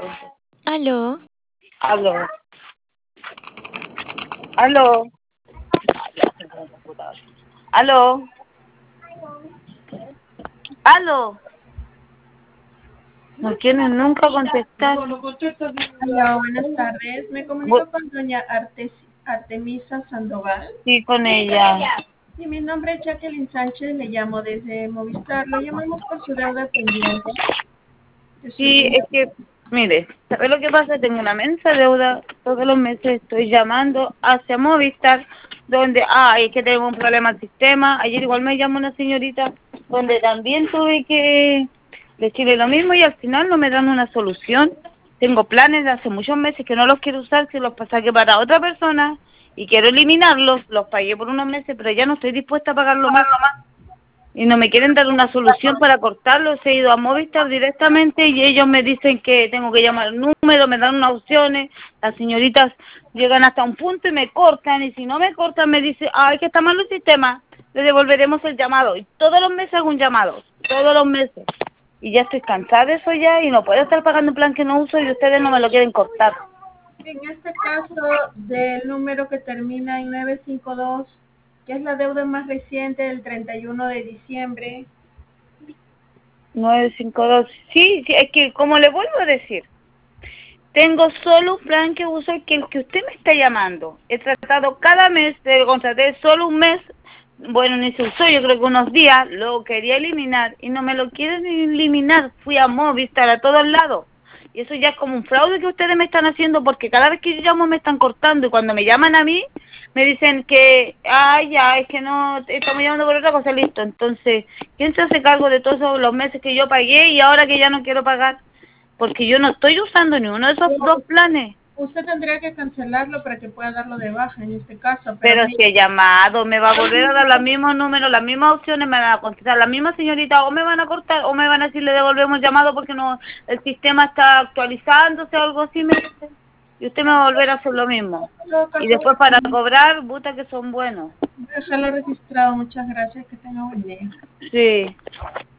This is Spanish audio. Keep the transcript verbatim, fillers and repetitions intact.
Aló. Aló. Aló. Aló. Aló. No quieren nunca contestar. Hola, buenas tardes. Me comunico con doña Artes, Artemisa Sandoval. Sí, con ella. Sí, mi nombre es Jacqueline Sánchez, le llamo desde Movistar. Lo llamamos por su deuda pendiente. De su Sí, es que, mire, ¿sabe lo que pasa? Tengo una mensa deuda. Todos los meses estoy llamando hacia Movistar, donde, ah, es que tengo un problema al sistema. Ayer igual me llamó una señorita, donde también tuve que decirle lo mismo y al final no me dan una solución. Tengo planes de hace muchos meses que no los quiero usar, si los saqué para otra persona y quiero eliminarlos. Los pagué por unos meses, pero ya no estoy dispuesta a pagarlo más. Y no me quieren dar una solución para cortarlos. He ido a Movistar directamente y ellos me dicen que tengo que llamar el número, me dan unas opciones. Las señoritas llegan hasta un punto y me cortan, y si no me cortan me dicen, ay, que está mal el sistema, le devolveremos el llamado. Y todos los meses hago un llamado, todos los meses. Y ya estoy cansada de eso ya, y no puedo estar pagando un plan que no uso y ustedes no me lo quieren cortar. En este caso, del número que termina en nueve cinco dos, que es la deuda más reciente del treinta y uno de diciembre. nueve cinco dos, sí, sí, es que como le vuelvo a decir, tengo solo un plan que uso, que el que usted me está llamando. He tratado cada mes, de contraté solo un mes, bueno, ni se usó, yo creo que unos días, lo quería eliminar y no me lo quieren eliminar. Fui a Movistar, a todos lados. Y eso ya es como un fraude que ustedes me están haciendo, porque cada vez que yo llamo me están cortando, y cuando me llaman a mí, me dicen que, ay, ya, es que no, estamos llamando por otra cosa, listo. Entonces, ¿quién se hace cargo de todos los meses que yo pagué y ahora que ya no quiero pagar? Porque yo no estoy usando ni uno de esos dos planes. Usted tendría que cancelarlo para que pueda darlo de baja en este caso. Pero, Pero si he llamado, me va a volver a dar los mismos números, las mismas opciones, me van a contestar la misma señorita, o me van a cortar, o me van a decir, le devolvemos llamado porque no, el sistema está actualizándose o algo así, me dicen. Y usted me va a volver a hacer lo mismo. Y después para cobrar, puta que son buenos. Déjalo registrado. Muchas gracias. Que tenga buen día. Sí.